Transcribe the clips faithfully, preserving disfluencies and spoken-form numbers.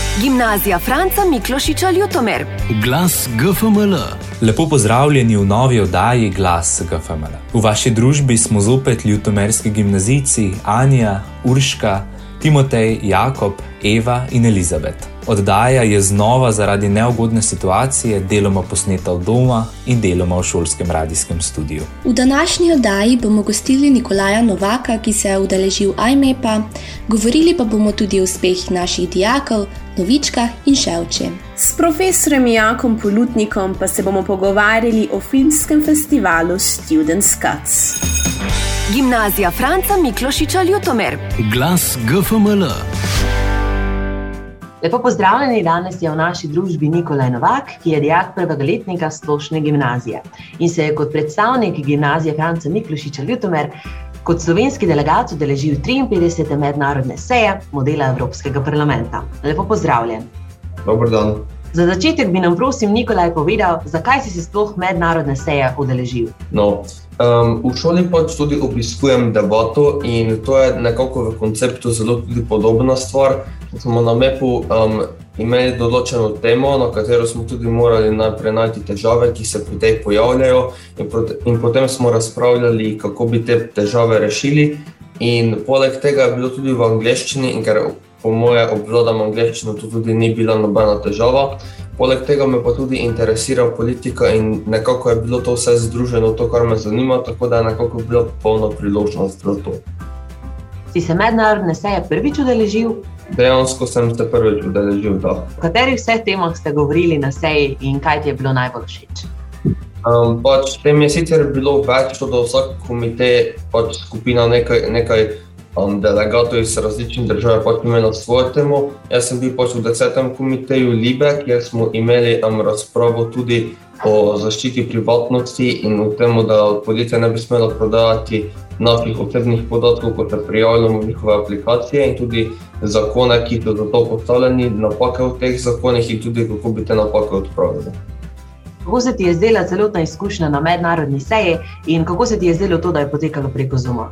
Gimnazija Franca Miklošiča Ljutomer. Glas G F M L. Lepo pozdravljeni v novi oddaji Glas G F M L. V vaši družbi smo zopet ljutomerski gimnazijci Anja, Urška, Timotej, Jakob, Eva in Elizabet. Oddaja je znova zaradi neugodne situacije deloma posneta od doma in deloma v šolskem radijskem studiu. V današnji oddaji bomo gostili Nikolaja Novaka, ki se je udeležil I M E P-a, govorili pa bomo tudi o uspehih naših dijakov, Novičkah in Ševče. S profesorem Jakom Polutnikom pa se bomo pogovarjali o filmskem festivalu Students' Cuts. Gimnazija Franca Miklošiča Ljutomer. Glas G F M L. Lepo pozdravljeni, danes je v naši družbi Nikolaj Novak, ki je dijak prvega letnika splošne gimnazije in se je kot predstavnik Gimnazije Franca Miklošiča Ljutomer kot slovenski delegat udeležil triinpetdesete mednarodne seje modela Evropskega parlamenta. Lepo pozdravljen. Dober dan. Za začetek bi nam prosim Nikolaj povedal, zakaj si se sploh mednarodne seje udeležil? No, um, v šoli pač tudi obiskujem debato in to je nekako v konceptu zelo tudi podobna stvar. Smo na M E P-u um, imeli določeno temo, na katero smo tudi morali najprej najti težave, ki se pri tej pojavljajo in, prot- in potem smo razpravljali, kako bi te težave rešili. In poleg tega je bilo tudi v angleščini, in ker po moje obvladam angleščino, to tudi ni bila nobena težava. Poleg tega me pa tudi interesira politika in nekako je bilo to vse združeno, to, kar me zanima, tako da je nekako bila polna priložnost za to. Si se mednarodne seje prvič udeležil? Dejansko sem se prvič udeležil, da. O katerih vseh temah ste govorili na seji in kaj ti je bilo najbolj všeč? Um, pač tem je sicer bilo več, to da vsak komite, pač skupina nekaj, nekaj um, delegatov iz različnih držav pač imela svojo temo. Jaz sem bil pač v desetem komiteju Libe, kjer smo imeli um, razpravo tudi o zaščiti privatnosti in o tem, da podjetja ne bi smela prodajati naših osebnih podatkov, kot se prijavljamo v njihove aplikacije in tudi zakone, ki so za to postavljeni, napake v teh zakonih in tudi kako bi te napake odpravili. Kako se ti je zdela celotna izkušnja na mednarodni seji in kako se ti je zdelo to, da je potekalo preko Zooma?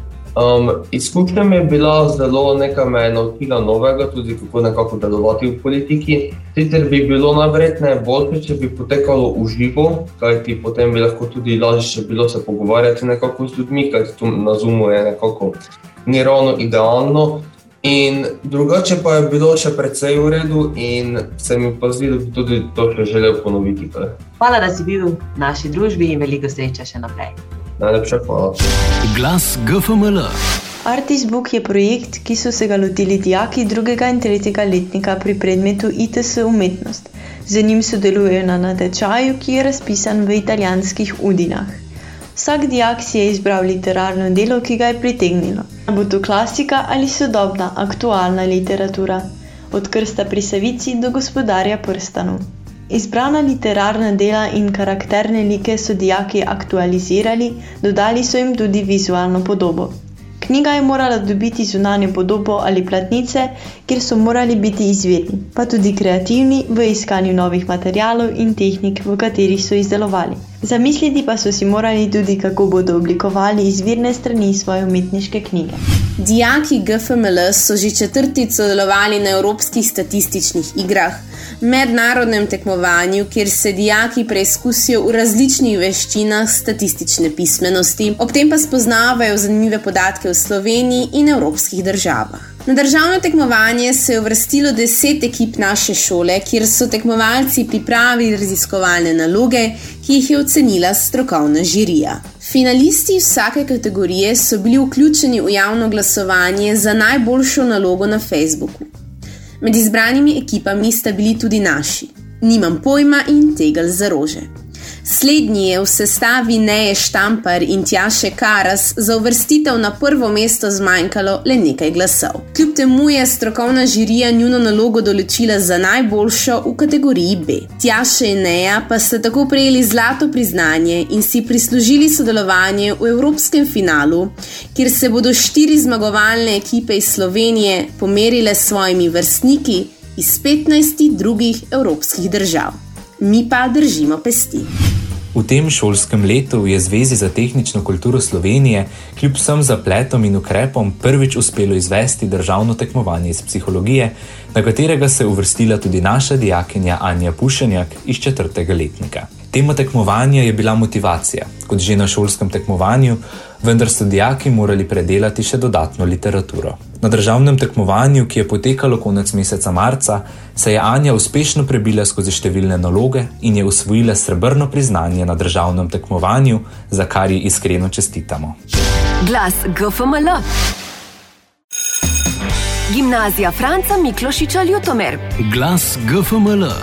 Um, izkušnja mi je bila zelo nekaj me je naučila novega, tudi kako nekako delovati v politiki. Sicer bi bilo najverjetneje boljše, če bi potekalo v živo, kajti potem bi lahko tudi lažje bilo se pogovarjati nekako z ljudmi, kajti tu na Zoomu je nekako ni ravno idealno. In drugače pa je bilo še precej v redu in se mi pa zdi, da bi tudi to še želel ponoviti. Hvala, da si bil v naši družbi in veliko sreče še naprej. Najlepša hvala. Glas G F M L. Artisbook je projekt, ki so se ga lotili dijaki drugega in tretjega letnika pri predmetu I T S umetnost. Z njim sodelujejo na natečaju, ki je razpisan v italijanskih Udinah. Vsak dijak si je izbral literarno delo, ki ga je pritegnilo. Bo to klasika ali sodobna, aktualna literatura, od Krsta pri Savici do Gospodarja prstanov. Izbrana literarna dela in karakterne like so dijaki aktualizirali, dodali so jim tudi vizualno podobo. Knjiga je morala dobiti zunanjo podobo ali platnice, kjer so morali biti izvirni, pa tudi kreativni v iskanju novih materialov in tehnik, v katerih so izdelovali. Zamisliti pa so si morali tudi, kako bodo oblikovali izvirne strani svoje umetniške knjige. Dijaki G F M L so že četrtič sodelovali na Evropskih statističnih igrah, mednarodnem tekmovanju, kjer se dijaki preizkusijo v različnih veščinah statistične pismenosti, ob tem pa spoznavajo zanimive podatke v Sloveniji in evropskih državah. Na državno tekmovanje se je uvrstilo deset ekip naše šole, kjer so tekmovalci pripravili raziskovalne naloge, ki jih je ocenila strokovna žirija. Finalisti vsake kategorije so bili vključeni v javno glasovanje za najboljšo nalogo na Facebooku. Med izbranimi ekipami sta bili tudi naši, Nimam pojma in Tegel za rože. Slednji je v sestavi Neje Štampar in Tjaše Karas za uvrstitev na prvo mesto zmanjkalo le nekaj glasov. Kljub temu je strokovna žirija njuno nalogo določila za najboljšo v kategoriji B. Tjaše in Neja pa sta tako prejeli zlato priznanje in si prislužili sodelovanje v evropskem finalu, kjer se bodo štiri zmagovalne ekipe iz Slovenije pomerile s svojimi vrstniki iz petnajstih drugih evropskih držav. Mi pa držimo pesti. V tem šolskem letu je Zvezi za tehnično kulturo Slovenije kljub vsem zapletom in ukrepom prvič uspelo izvesti državno tekmovanje iz psihologije, na katerega se je uvrstila tudi naša dijakinja Anja Pušenjak iz četrtega letnika. Tema tekmovanja je bila motivacija, kot že na šolskem tekmovanju, vendar so dijaki morali predelati še dodatno literaturo. Na državnem tekmovanju, ki je potekalo konec meseca marca, se je Anja uspešno prebila skozi številne naloge in je osvojila srebrno priznanje na državnem tekmovanju, za kar ji iskreno čestitamo. Glas G F M L. Gimnazija Franca Miklošiča Ljutomer. Glas G F M L.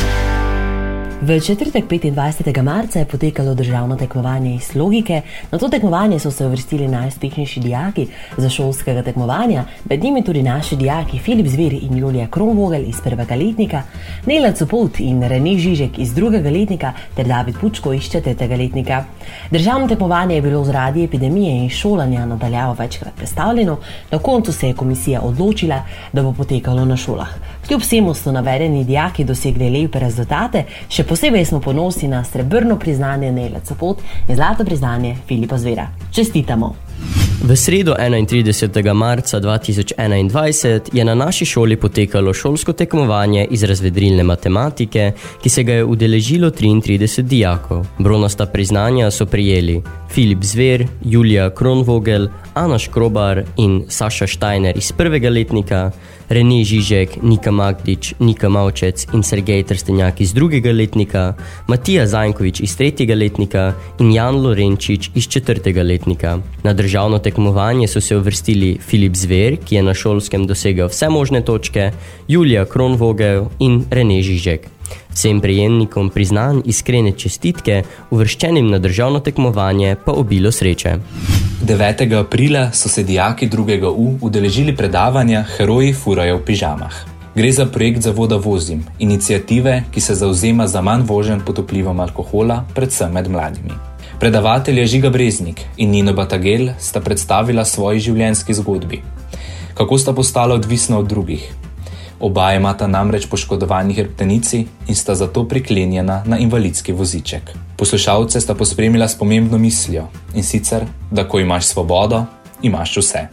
V četrtek petindvajsetega marca je potekalo državno tekmovanje iz logike. Na to tekmovanje so se uvrstili najuspešnejši dijaki za šolskega tekmovanja, med njimi tudi naši dijaki Filip Zver in Julija Kronvogel iz prvega letnika, Nela Copot in Rene Žižek iz drugega letnika ter David Pučko iz četrtega letnika. Državno tekmovanje je bilo zaradi epidemije in šolanja nadaljavo večkrat prestavljeno, na koncu se je komisija odločila, da bo potekalo na šolah. Kljub vsemu so navedeni dijaki dosegli lepe rezultate, še posebej smo ponosni na srebrno priznanje Nele Copot in zlato priznanje Filipa Zvera. Čestitamo! V sredo enaintridesetega marca dva tisoč enaindvajset je na naši šoli potekalo šolsko tekmovanje iz razvedrilne matematike, ki se ga je udeležilo triintrideset dijakov. Bronasta priznanja so prijeli Filip Zver, Julija Kronvogel, Ana Škrobar in Saša Štajner iz prvega letnika, Rene Žižek, Nika Magdič, Nika Mavčec in Sergej Trstenjak iz drugega letnika, Matija Zajnkovič iz tretjega letnika in Jan Lorenčič iz četrtega letnika. Na državno tekmovanje so se uvrstili Filip Zver, ki je na šolskem dosegel vse možne točke, Julija Kronvogel in Rene Žižek. Vsem prejemnikom priznanj iskrene čestitke, uvrščenim na državno tekmovanje pa obilo sreče. devetega aprila so se dijaki drugega U udeležili predavanja Heroji furajo v pižamah. Gre za projekt Zavoda Vozim, iniciative, ki se zavzema za manj voženj pod vplivom alkohola, predvsem med mladimi. Predavatelja Žiga Breznik in Nino Batagel sta predstavila svoji življenjski zgodbi. Kako sta postala odvisna od drugih? Oba imata namreč poškodovani hrbtenici in sta zato priklenjena na invalidski voziček. Poslušalce sta pospremila s pomembno mislijo, in sicer, da ko imaš svobodo, imaš vse.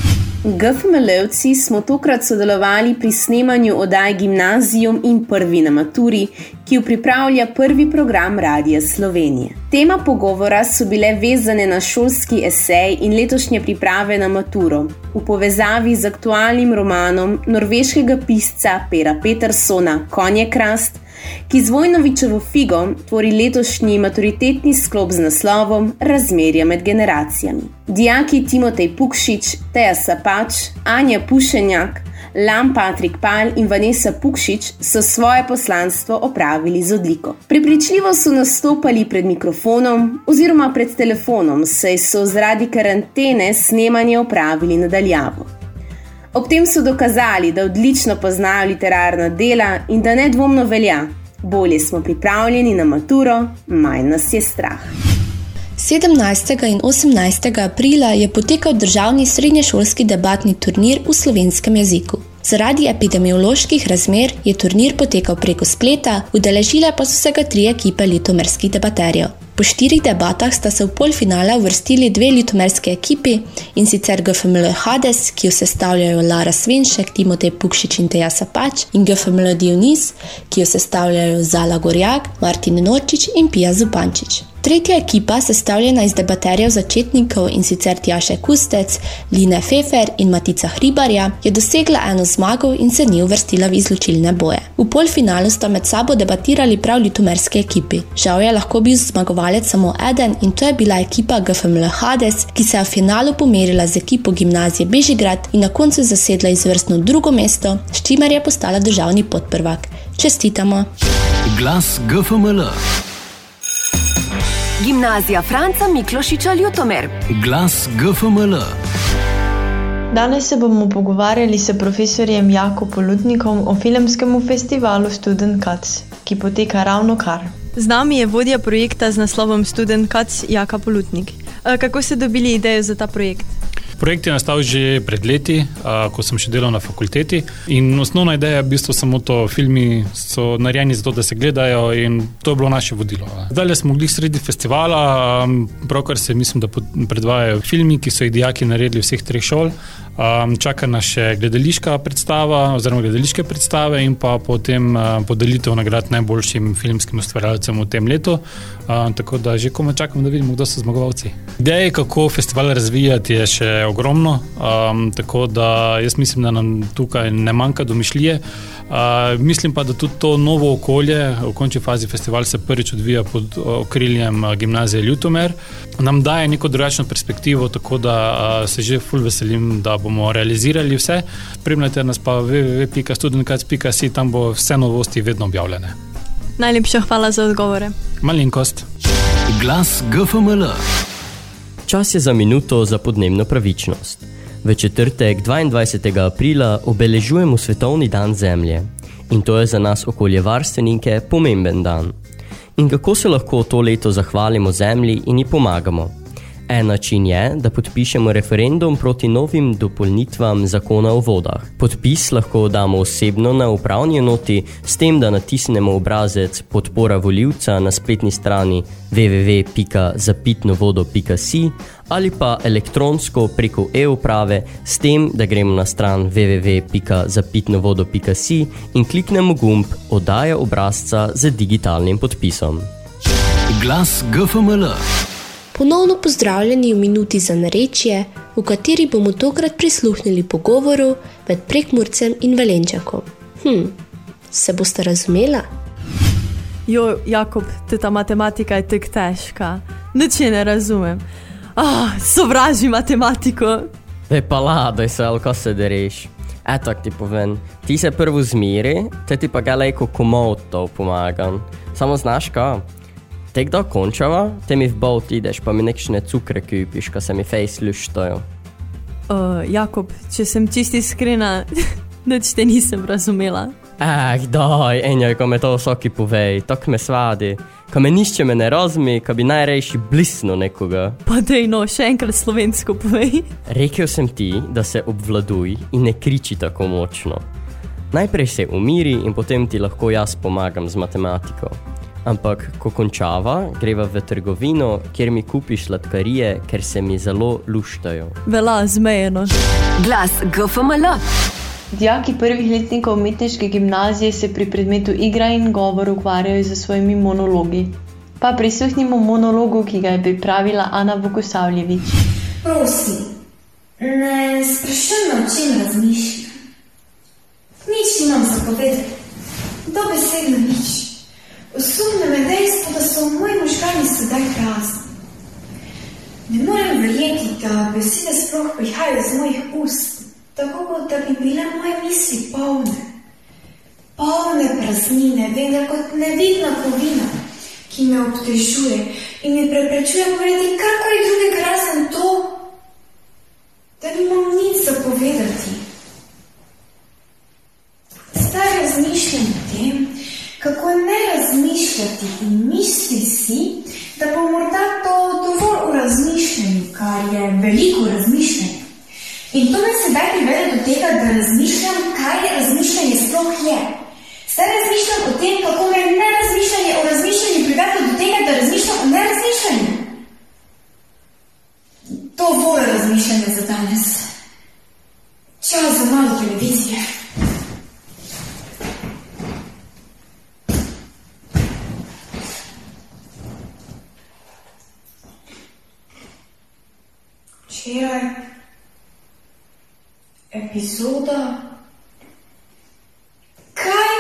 G F M L-evci smo tokrat sodelovali pri snemanju oddaj Gimnazijum in Prvi na maturi, ki jo pripravlja prvi program Radia Slovenije. Tema pogovora so bile vezane na šolski esej in letošnje priprave na maturo, v povezavi z aktualnim romanom norveškega pisca Pera Petersona Konjekrast, ki z Vojnovičevo figo tvori letošnji maturitetni sklop z naslovom Razmerja med generacijami. Dijaki Timotej Pukšič, Teja Sapač, Anja Pušenjak, Lam Patrik Pal in Vanessa Pukšič so svoje poslanstvo opravili z odliko. Prepričljivo so nastopali pred mikrofonom oziroma pred telefonom, saj so zaradi karantene snemanje opravili nadaljavo. Ob tem so dokazali, da odlično poznajo literarna dela in da nedvomno velja. Bolje smo pripravljeni na maturo, manj nas je strah. sedemnajstega in osemnajstega aprila je potekal državni srednješolski debatni turnir v slovenskem jeziku. Zaradi epidemioloških razmer je turnir potekal preko spleta, udeležile pa so se ga tri ekipe ljutomerskih debaterjev. Po štirih debatah sta se v polfinale uvrstili dve ljutomerske ekipi, in sicer G F M L Hades, ki jo sestavljajo Lara Svenšek, Timotej Pukšič in Teja Sapač, in G F M L Dionis, ki jo sestavljajo Zala Gorjak, Martin Norčič in Pija Zupančič. Tretja ekipa, sestavljena iz debaterjev začetnikov, in sicer Tjaše Kustec, Line Fefer in Matica Hribarja, je dosegla eno zmago in se ni uvrstila v izločilne boje. V polfinalu sta med sabo debatirali prav ljutomerske ekipi. Žal je lahko bil zmagovalec samo eden in to je bila ekipa G F M L Hades, ki se je v finalu pomerila z ekipo Gimnazije Bežigrad in na koncu zasedla izvrstno drugo mesto, s čimer je postala državni podprvak. Čestitamo! Glas G F M L. Gimnazija Franca Miklošiča Ljutomer. Glas G F M L. Danes se bomo pogovarjali s profesorjem Jako Polutnikom o filmskem festivalu Student Cuts, ki poteka ravno kar. Z nami je vodja projekta z naslovom Student Cuts Jaka Polutnik. Kako ste dobili idejo za ta projekt? Projekt je nastal že pred leti, ko sem še delal na fakulteti in osnovna ideja je v bistvu samo to, filmi so narejeni zato, da se gledajo in to je bilo naše vodilo. Zdaj smo bili sredi festivala, pravkar se mislim, da predvajajo filmi, ki so jih dijaki naredili vseh treh šol. Čaka nas še gledališka predstava oziroma gledališke predstave in pa potem podelitev nagrad najboljšim filmskim ustvarjalcem v tem letu. Tako da že komaj čakam, da vidimo, kdo so zmagovalci. Ideje, kako festival razvijati, je še ogromno, tako da jaz mislim, da nam tukaj ne manjka domišljije. Uh, mislim pa, da tudi to novo okolje, v končni fazi festival se prvič odvija pod okriljem Gimnazije Ljutomer, nam daje neko drugačno perspektivo, tako da uh, se že ful veselim, da bomo realizirali vse. Spremljajte nas pa w w w pika studentkac pika si, tam bo vse novosti vedno objavljene. Najlepša hvala za odgovore. Malenkost. Glas G F M L. Čas je za minuto za podnebno pravičnost. V četrtek, dvaindvajsetega aprila, obeležujemo Svetovni dan Zemlje. In to je za nas okoljevarstvenike pomemben dan. In kako se lahko to leto zahvalimo Zemlji in ji pomagamo? En način je, da podpišemo referendum proti novim dopolnitvam zakona o vodah. Podpis lahko damo osebno na upravni enoti, s tem, da natisnemo obrazec podpora volivca na spletni strani w w w pika zapitnovodo pika si ali pa elektronsko preko e-uprave, s tem, da gremo na stran w w w pika zapitnovodo pika si in kliknemo gumb oddaja obrazca z digitalnim podpisom. Glas G F M L. Ponovno pozdravljeni v minuti za narečje, v kateri bomo tokrat prisluhnili pogovoru med Prekmurcem in Velenjčakom. Hm, se boste razumela? Jo, Jakob, te ta matematika je tek težka. Nič je ne razumem. Ah, sovražim matematiko. Daj pa ladaj se, ali ko se dereš. Etak ti povem, ti se prvo zmiri, te ti pa galejko komotov pomagam. Samo znaš ka? Tek da končava, te mi v bolt ideš, pa mi nekšne cukre kupiš, ko se mi fejs luštajo. Uh, Jakob, če sem čisti iskrena, nič te nisem razumela. Eh, daj, enjaj, ko me to vsaki povej, tak me svadi. Ko me nišče me ne razumi, ko bi najrejši blisno nekoga. Pa dej no, še enkrat slovensko povej. Rekel sem ti, da se obvladuj in ne kriči tako močno. Najprej se umiri in potem ti lahko jaz pomagam z matematiko. Ampak, ko končava, greva v trgovino, kjer mi kupiš sladkarije, ker se mi zelo luštajo. Vela, zmejeno. Glas G F M L. Dijaki prvih letnikov umetniške gimnazije se pri predmetu igra in govor ukvarjajo z svojimi monologi. Pa prisluhnimo monologu, ki ga je pripravila Ana Vukosavljević. Prosim, ne sprašuj me, o čem razmišljam. Nič imam za povedati. Dobesedno nič. Osumne me dejstvo, da so moji možgani sedaj prazni. Ne morem verjeti, da besede sploh prihajajo z mojih ust, tako kot da bi bile moje misli polne. Polne praznine, vendar kot nevidna kovina, ki me obtežuje in mi preprečuje povedati karkoli drugega razen to, da nimam nič za povedati. Zdaj razmišljam o tem, kako ne razmišljati in misli si, da bo morda to dovolj v razmišljanju, kar je veliko razmišljanja. In to me sedaj privede do tega, da razmišljam, kaj je razmišljanje sploh je. Zdaj razmišljam o tem, kako me nerazmišljanje o razmišljanju privede do tega, da razmišljam o nerazmišljanju. Dovolj razmišljanja za danes. Čas za malo televizije. Včeraj epizoda. Kaj?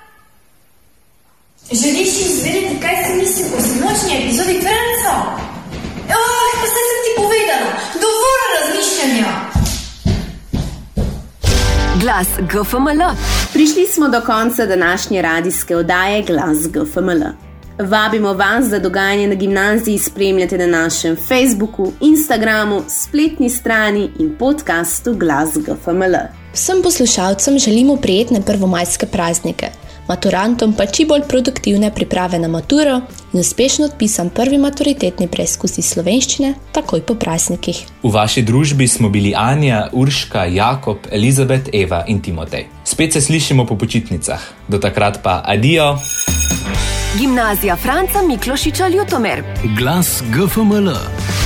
Želiš izvedeti, kaj si mislim o sinočnji epizodi Trenca? Oh, pa saj sem ti povedala. Dovolj razmišljanja. Glas G F M L. Prišli smo do konca današnje radijske oddaje Glas G F M L. Vabimo vas, da dogajanje na gimnaziji spremljate na našem Facebooku, Instagramu, spletni strani in podcastu Glas G F M L. Vsem poslušalcem želimo prijetne prvomajske praznike. maturantom pa čim bolj produktivne priprave na maturo in uspešno odpisan prvi maturitetni preizkus iz slovenščine takoj po praznikih. V vaši družbi smo bili Anja, Urška, Jakob, Elizabet, Eva in Timotej. Spet se slišimo po počitnicah. Do takrat pa adijo! Gimnazija Franca Miklošiča Ljutomer. Glas G F M L.